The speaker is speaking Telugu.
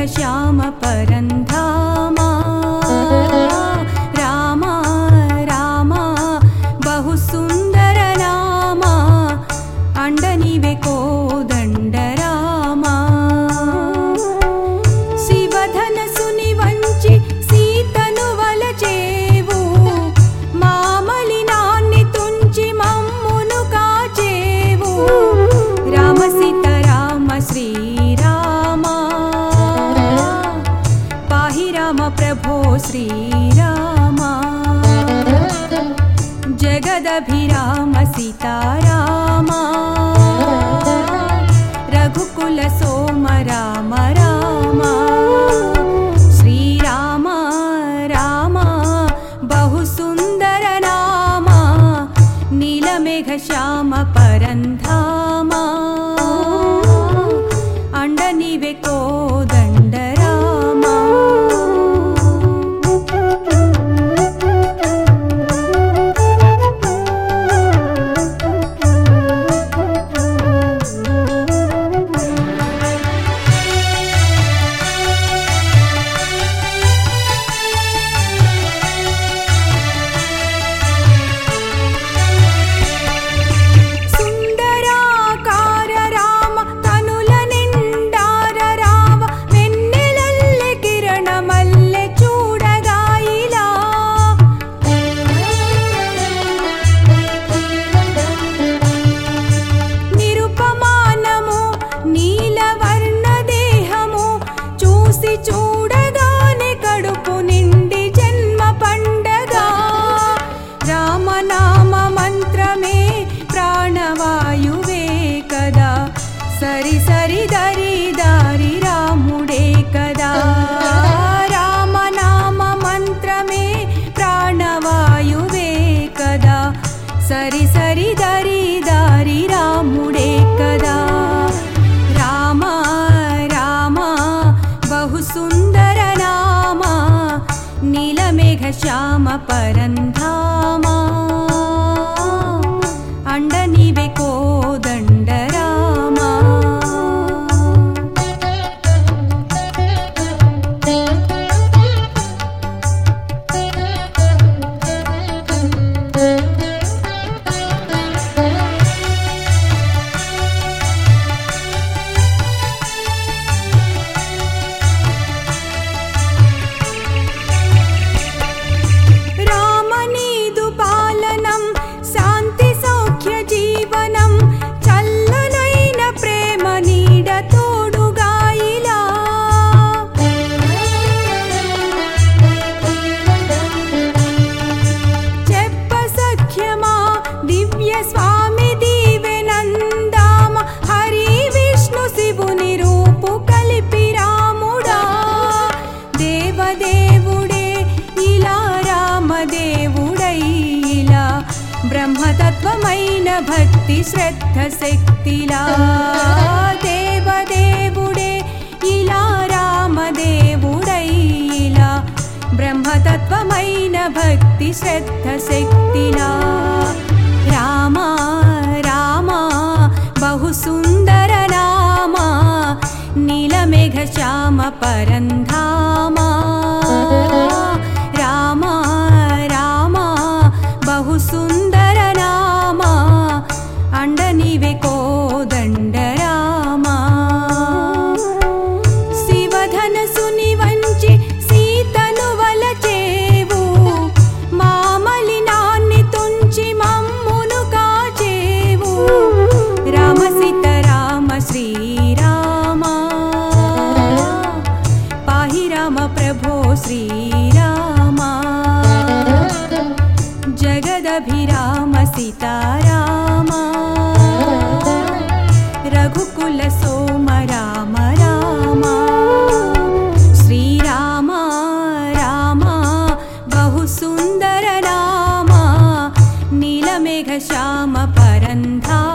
श्याम परन्धामा रामा रामा बहु सुंदर नामा अंडनिवे कोदंड रामा शिवधनसुनि वंचि सीतनु वलचेवु मामलिनान्नि तुंचि मम्मुनु काचेवु राम सीता राम श्रीरामा पाहि राम प्रभो श्रीरामा जगदभिराम सीतारामा रघुकुल सोम राम रामा श्रीराम राम बहु सुंदर नामा नीलमेघ श्याम परन्धामा अंडनिवे कोदंड रामा सुंदराकार राम कनुल निंडार राव वेन्नेलल्ले किरणमल्ले चूडगाइला निरुपमानमु नीलवर्ణ देहमु చూసి చూడగానే కడుపు నిండి జన్మ పండగా రామనామ మంత్రమే ప్రాణవాయువే కదా సరి సరి దరి దారి రాముడే కదా రామనామ మంత్రమే ప్రాణవాయువే కదా సరి సరి దరి దారి రాముడే కదా రామ రామ बहु सुंदर नामा नीलमेघ श्याम परन्धामा अंडनिवे कोदंड रामा రామనీదు పాలనం శాంతి సౌఖ్య జీవనం చల్లనైన ప్రేమ నీడ తోడుగాయిలా చెప్ప సఖ్యమా దివ్య స్వామి దీవెనందామ హరి విష్ణు శివుని రూపు కలిపి రాముడా దేవదేవుడే ఇలా రామదేవుడై ఇలా బ్రహ్మతత్వమైన భక్తి శ్రద్ధ శక్తిలా దేవదేవుడే ఇలా రామదేవుడై ఇలా బ్రహ్మతత్వమైన భక్తి శ్రద్ధ శక్తిలా రామ రామ बहु सुंदर नामा नीलमेघ श्याम परन्धामा राम राम बहु सुंदर नामा अंडनिवे कोदंड रामा शिवधनसुनि वंचि सीतनु वलचेवु मामलिनान्नि तुंचि मम्मुनु काचेवु राम सीता राम श्रीरामा पाहि राम प्रभो श्रीरामा जगदभिराम सीतारामा रघुकुल सोम राम रामा श्रीराम राम बहु सुंदर नामा नीलमेघ श्याम परन्धा